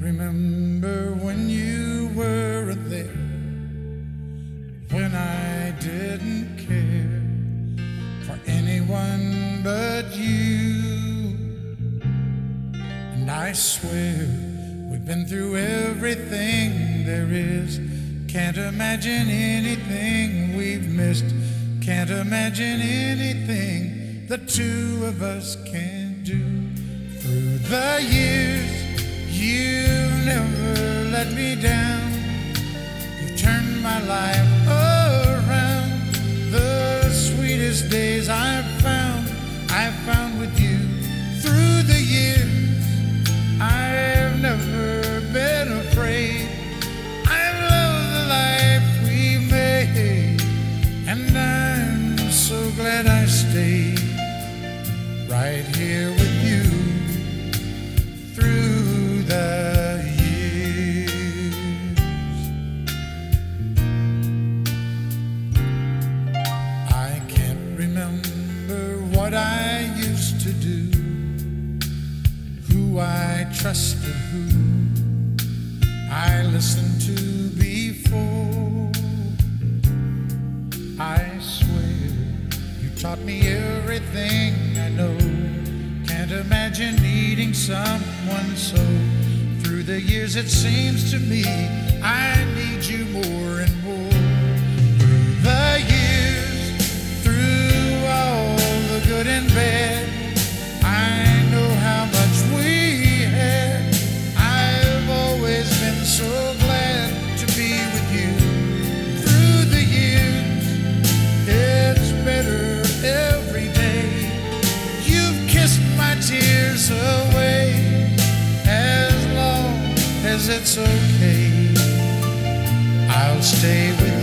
remember when you weren't there, when I didn't care for anyone but you. And I swear we've been through everything there is. Can't imagine anything we've missed. Can't imagine anything the two of us can do. Through the years, you've never let me down. You've turned my life around. The sweetest days I've found with you. Through the years, I've never been afraid. I've loved the life we made, and I'm so glad I stayed right here with you through the years. I can't remember what I used to do, who I trusted, who I listened to before. I swear you taught me everything I know. Can't imagine needing someone so. Through the years it seems to me I need you more and more. Through the years, through all the good and bad, I know how much we had. I've always been so glad to be with you. Through the years, it's better every day. You've kissed my tears away. As long as it's okay, I'll stay with you.